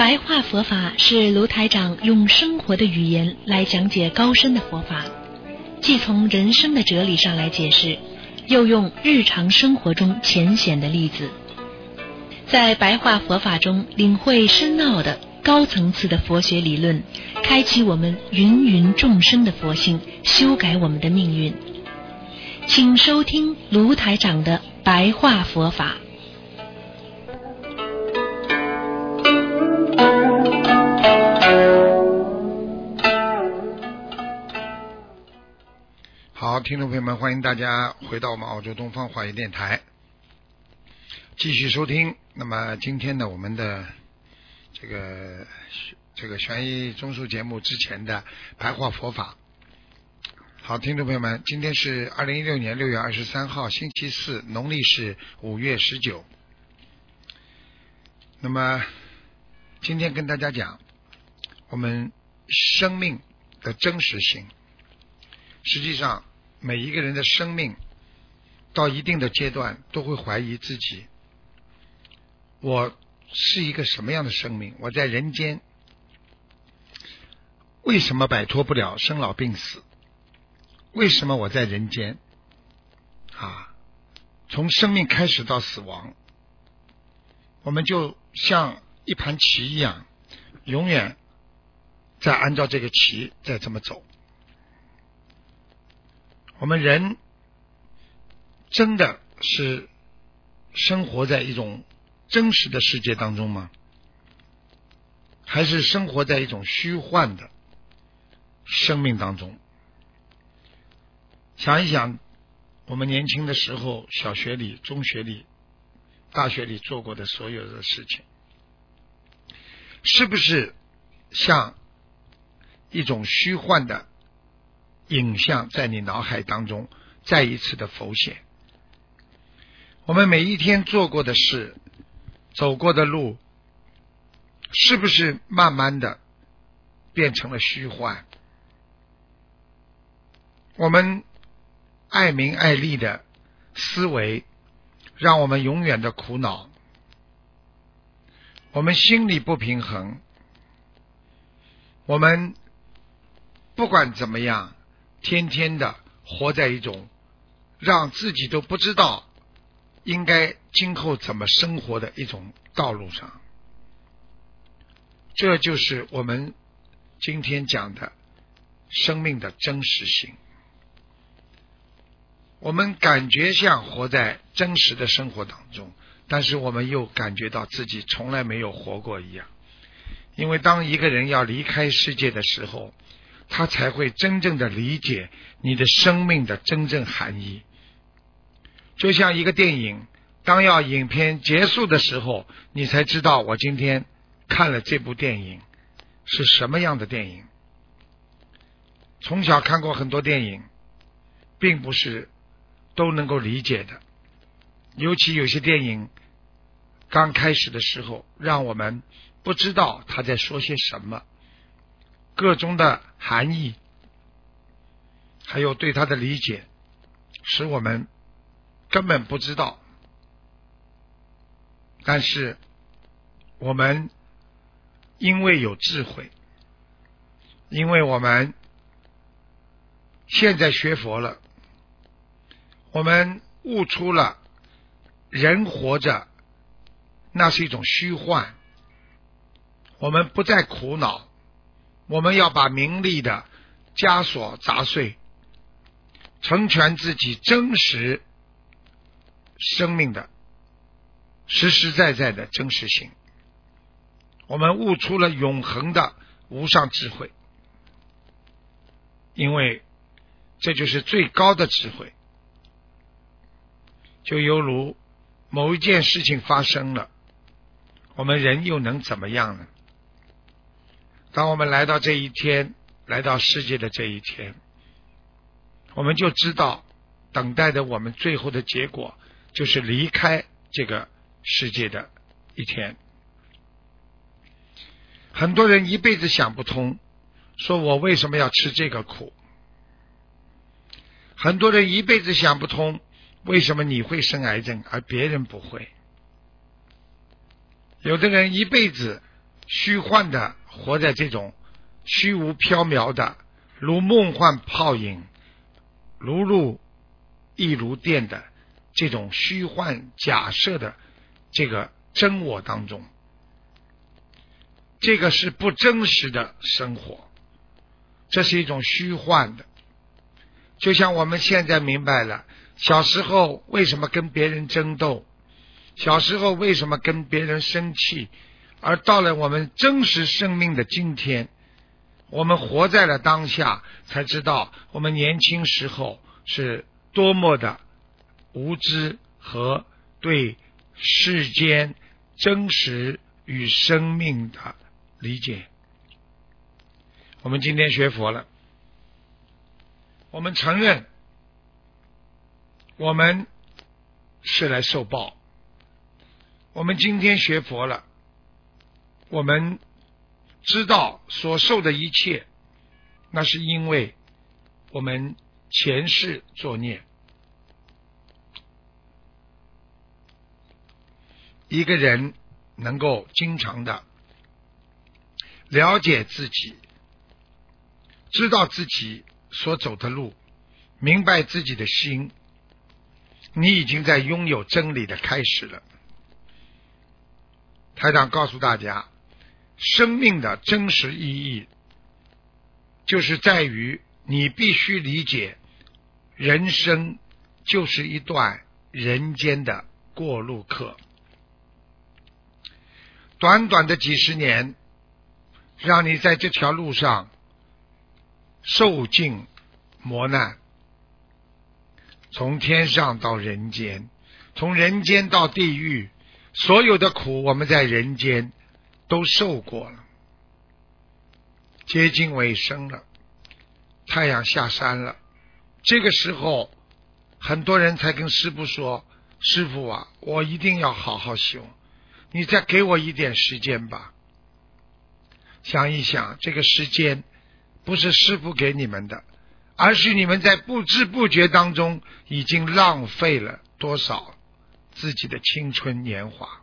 白话佛法是卢台长用生活的语言来讲解高深的佛法，既从人生的哲理上来解释，又用日常生活中浅显的例子，在白话佛法中领会深奥的高层次的佛学理论，开启我们芸芸众生的佛性，修改我们的命运。请收听卢台长的白话佛法。 好，听众朋友们，欢迎大家回到我们澳洲东方华语电台，继续收听。那么今天呢，我们的这个悬疑综述节目之前的白话佛法。好，听众朋友们，今天是2016年6月23号星期四，农历是5月19。那么今天跟大家讲我们生命的真实性。实际上每一个人的生命到一定的阶段都会怀疑自己，我是一个什么样的生命？我在人间为什么摆脱不了生老病死？为什么我在人间从生命开始到死亡，我们就像一盘棋一样，永远在按照这个棋在这么走。我们人真的是生活在一种真实的世界当中吗？还是生活在一种虚幻的生命当中？想一想我们年轻的时候，小学里、中学里、大学里做过的所有的事情，是不是像一种虚幻的影像在你脑海当中再一次的浮现？我们每一天做过的事，走过的路，是不是慢慢的变成了虚幻？我们爱名爱利的思维让我们永远的苦恼，我们心里不平衡，我们不管怎么样天天的活在一种让自己都不知道应该今后怎么生活的一种道路上。这就是我们今天讲的生命的真实性。我们感觉像活在真实的生活当中，但是我们又感觉到自己从来没有活过一样。因为当一个人要离开世界的时候，他才会真正的理解你的生命的真正含义。就像一个电影，当要影片结束的时候，你才知道我今天看了这部电影是什么样的电影。从小看过很多电影，并不是都能够理解的，尤其有些电影刚开始的时候，让我们不知道他在说些什么，各种的含义还有对他的理解，使我们根本不知道。但是我们因为有智慧，因为我们现在学佛了，我们悟出了人活着那是一种虚幻，我们不再苦恼，我们要把名利的枷锁砸碎，成全自己真实生命的实实在在的真实性。我们悟出了永恒的无上智慧，因为这就是最高的智慧。就犹如某一件事情发生了，我们人又能怎么样呢？当我们来到这一天，来到世界的这一天，我们就知道等待的我们最后的结果就是离开这个世界的一天。很多人一辈子想不通，说我为什么要吃这个苦？很多人一辈子想不通，为什么你会生癌症而别人不会？有的人一辈子虚幻的活在这种虚无缥缈的如梦幻泡影如露亦如电的这种虚幻假设的这个真我当中，这个是不真实的生活，这是一种虚幻的。就像我们现在明白了，小时候为什么跟别人争斗，小时候为什么跟别人生气，而到了我们真实生命的今天，我们活在了当下，才知道我们年轻时候是多么的无知和对世间真实与生命的理解。我们今天学佛了，我们承认我们是来受报。我们今天学佛了，我们知道所受的一切，那是因为我们前世作孽。一个人能够经常的了解自己，知道自己所走的路，明白自己的心，你已经在拥有真理的开始了。台长告诉大家，生命的真实意义就是在于你必须理解，人生就是一段人间的过路客。短短的几十年，让你在这条路上受尽磨难，从天上到人间，从人间到地狱，所有的苦我们在人间都受过了。接近尾声了，太阳下山了，这个时候很多人才跟师父说，师父啊，我一定要好好修，你再给我一点时间吧。想一想，这个时间不是师父给你们的，而是你们在不知不觉当中已经浪费了多少自己的青春年华。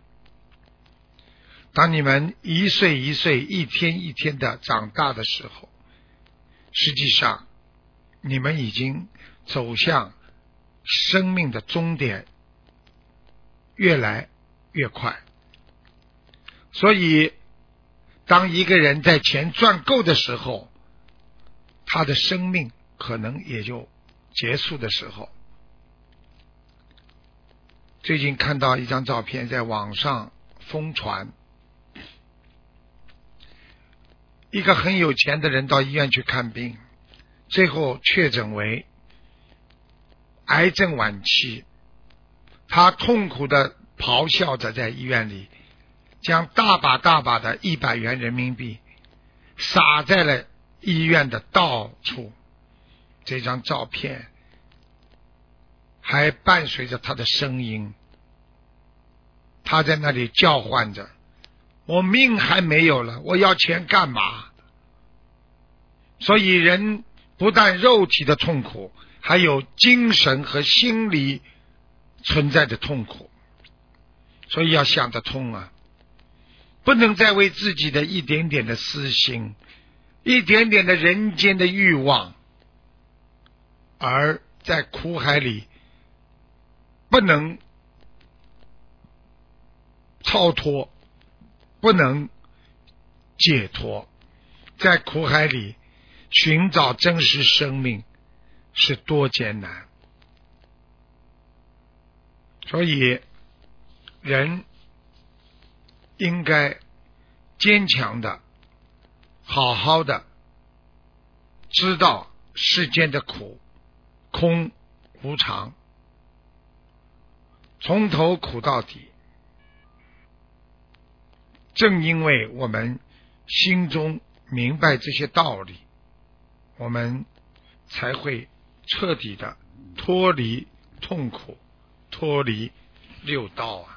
当你们一岁一岁一天一天的长大的时候，实际上你们已经走向生命的终点，越来越快。所以当一个人在钱赚够的时候，他的生命可能也就结束的时候。最近看到一张照片在网上疯传，一个很有钱的人到医院去看病，最后确诊为癌症晚期，他痛苦的咆哮着在医院里，将大把大把的100元人民币撒在了医院的到处。这张照片还伴随着他的声音，他在那里叫唤着，我命还没有了，我要钱干嘛？所以人不但肉体的痛苦，还有精神和心理存在的痛苦。所以要想得通啊，不能再为自己的一点点的私心，一点点的人间的欲望，而在苦海里不能超脱，不能解脱。在苦海里寻找真实生命是多艰难。所以人应该坚强的好好的知道世间的苦空无常，从头苦到底。正因为我们心中明白这些道理，我们才会彻底的脱离痛苦，脱离六道啊。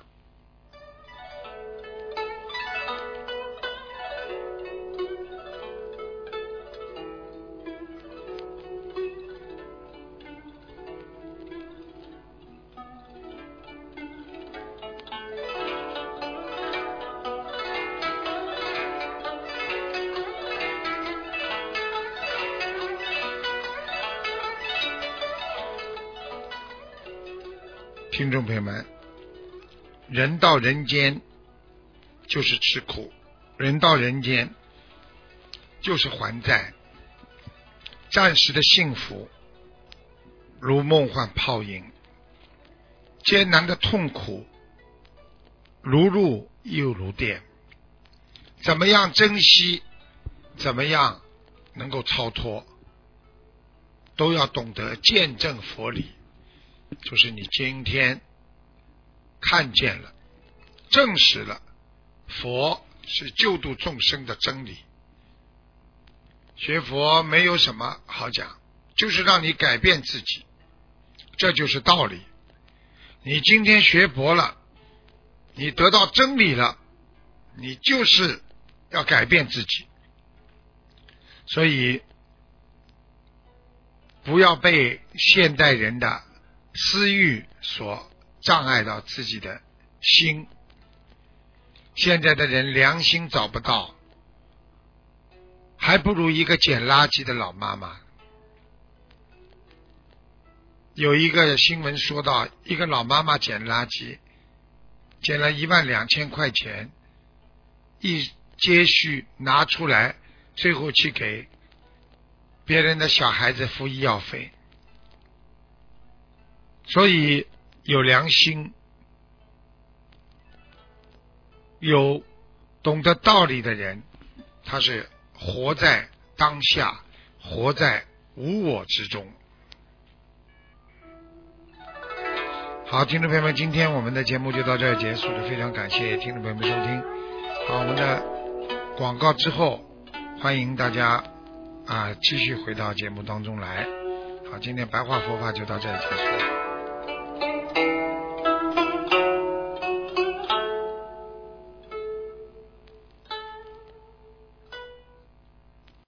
听众朋友们，人到人间就是吃苦，人到人间就是还债，暂时的幸福如梦幻泡影，艰难的痛苦如入又如电。怎么样珍惜，怎么样能够超脱，都要懂得见证佛理，就是你今天看见了，证实了佛是救度众生的真理。学佛没有什么好讲，就是让你改变自己，这就是道理。你今天学佛了，你得到真理了，你就是要改变自己。所以不要被现代人的私欲所障碍到自己的心。现在的人良心找不到，还不如一个捡垃圾的老妈妈。有一个新闻说到，一个老妈妈捡垃圾，捡了12000块钱，一接续拿出来，最后去给别人的小孩子付医药费。所以有良心，有懂得道理的人，他是活在当下，活在无我之中。好，听众朋友们，今天我们的节目就到这儿结束了，非常感谢听众朋友们收听。好，我们的广告之后，欢迎大家继续回到节目当中来。好，今天白话佛法就到这儿结束了。